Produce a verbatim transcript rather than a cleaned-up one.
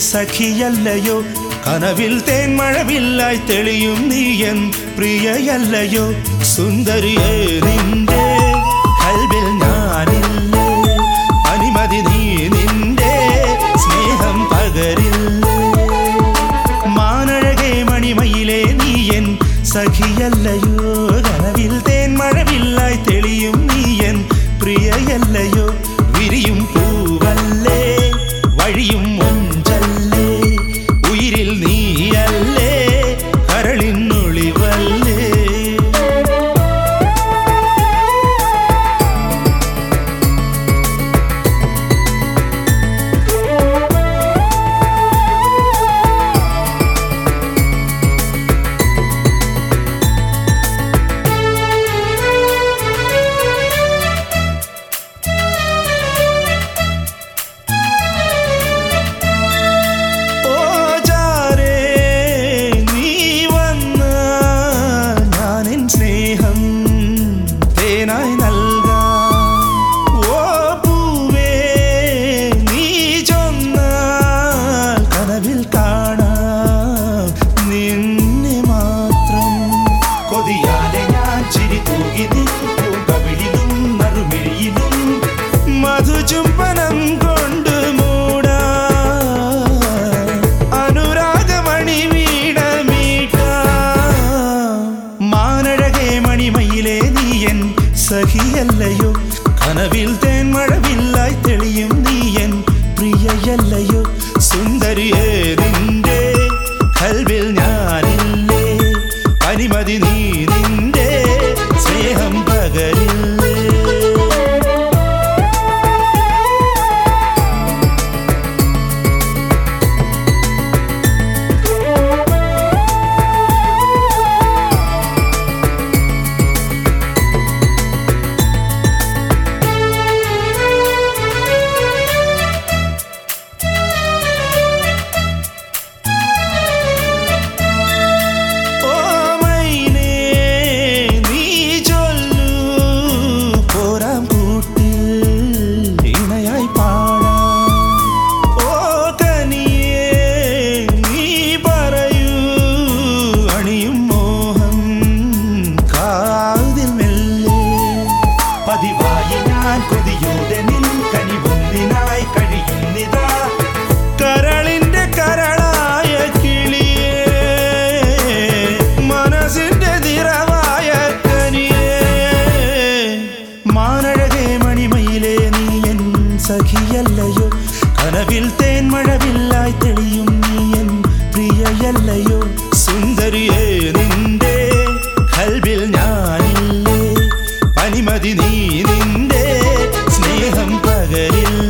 സഖിയല്ലയോ കനവിൽ തേന്മഴവില്ലായി തെളിയും നീ എൻ പ്രിയയല്ലയോ സുന്ദരിയേ നിന്റെ കൽവിൽ ഞാനില്ലേ അനുമതി നീ നിന്റെ സ്നേഹം പകരില്ലേ മാനഴകേ മണിമയിലേ നീ എൻ സഖിയല്ലയോ കനവിൽ തേന്മഴവില്ലായി തെളിയും നീ എൻ പ്രിയയല്ലയോ വിരിയും പൂവല്ലേ വഴിയും മൊഞ്ചല്ലേ ഉയിരിൽ നീയല്ലേ കരളിനൊളിവല്ലേ മധുചുംബനം കൊണ്ട് മൂടാ അനുരാഗമണി വീണമീട്ട മാനഴകേ മണിമയിലേ നീ എൻ സഖിയല്ലയോ കനവിൽ തേന്മഴവില്ലായി തെളിയും നീ എൻ പ്രിയയല്ലയോ സുന്ദരിയേ നിന്റെ കൽവിൽ ഞാനില്ലേ അനുമതി നീ നിന്റെ സ്നേഹം പകരില്ലേ കരളിന്റെ കരളായ കിളിയേ മനസ്സിന്റെ നിറവായ കനിയേ മാനഴകേ മണിമയിലേ നീ എൻ സഖിയല്ലയോ കനവിൽ തേന്മഴവില്ലായി തെളിയും നീ എൻ പ്രിയയല്ലയോ സുന്ദരിയേ നിന്റെ കൽവിൽ ഞാനില്ലേ അനുമതി നീ നിന്റെ സ്നേഹം പകരില്ല